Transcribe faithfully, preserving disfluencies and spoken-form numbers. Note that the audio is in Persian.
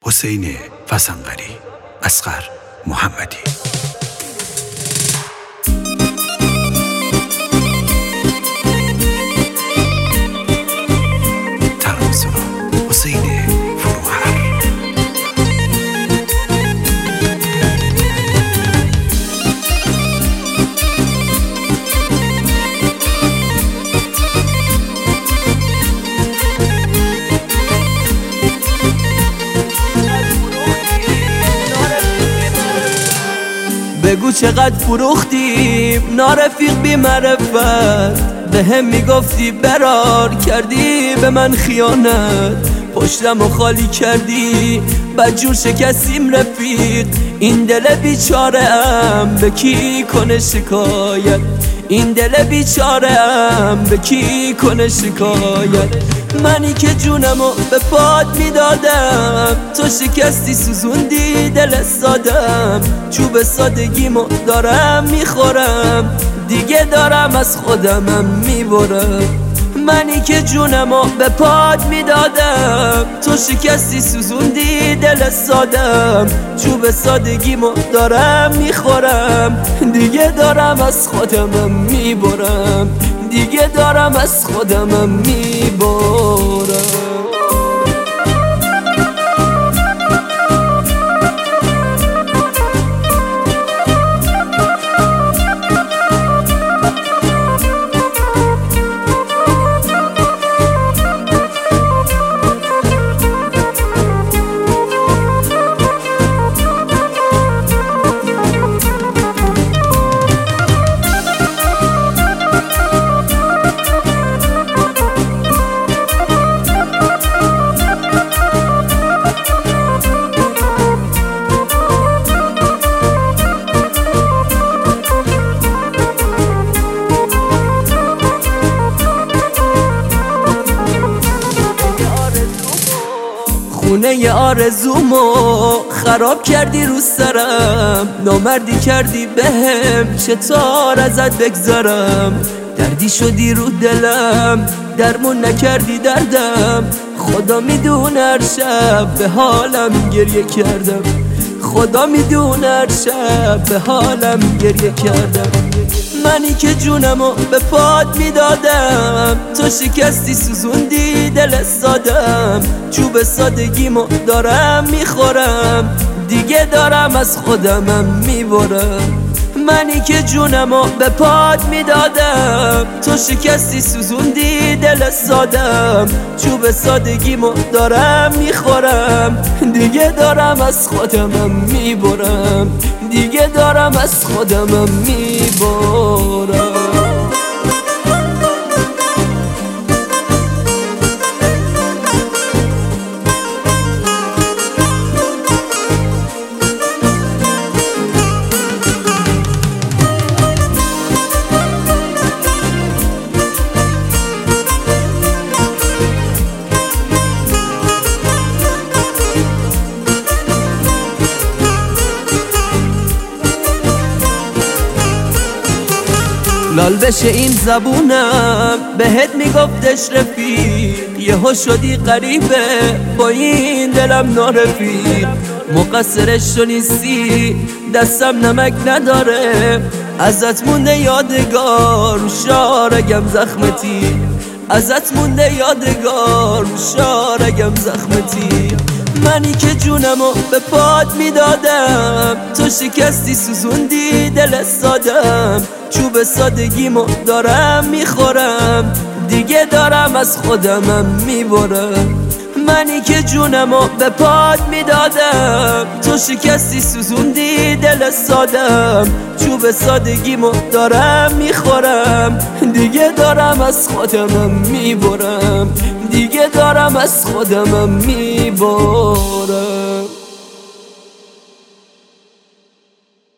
حسین فسنقری، اصغر محمدی. ترانه‌سرا حسین فروهر. بگو چقدر فروختیم نارفیق بی معرفت، به هم میگفتی برار، کردی به من خیانت، پشتم و خالی کردی، بدجور شکستیم رفیق. این دل بیچاره ام به کی کنه شکایت، این دل بیچاره ام به کی کنه شکایت. منی که جونمو به پات میدادم، تو شکستی سوزوندی دل سادم. چوب سادگیمو دارم میخورم، دیگه دارم از خودمم میبرم. منی که جونمو به پات میدادم، تو شکستی سوزوندی دل سادم. چوب سادگیمو دارم میخورم، دیگه دارم از خودمم میبرم، دیگه دارم از خودمم میبرم. خونه آرزومو خراب کردی رو سرم، نامردی کردی بهم، چطور ازت بگذرم. دردی شدی رو دلم، درمون نکردی دردم. خدا میدونه هر شب به حالم گریه کردم، خدا میدونه هر شب به حالم گریه کردم. منی که جونمو به پات میدادم، تو شکستی سوزوندی دل سادم. چوب سادگیمو دارم میخورم، دیگه دارم از خودمم میبرم. منی که جونمو به پات میدادم، تو شکستی سوزوندی دل سادم. چوب سادگیمو دارم میخورم، دیگه دارم از خودمم میبرم، دیگه دارم از خودمم میبرم. لال بشه این زبونم بهت میگفتش رفیق، یهو شدی غریبه با این دلم نارفیق. مقصرش تو نیستی، دستم نمک نداره، ازت مونده یادگار شارگم زخمتی، ازت مونده یادگار شارگم زخمتی. منی که جونمو به پات میدادم، تو شکستی سوزوندی دل سادم. چوب سادگیمو دارم میخورم، دیگه دارم از خودمم میبرم. منی که جونمو به پات میدادم، تو شکستی سوزوندی دل سادم. چوب سادگیمو دارم میخورم، دیگه دارم از خودمم میبرم، دیگه دارم از خودمم میبرم.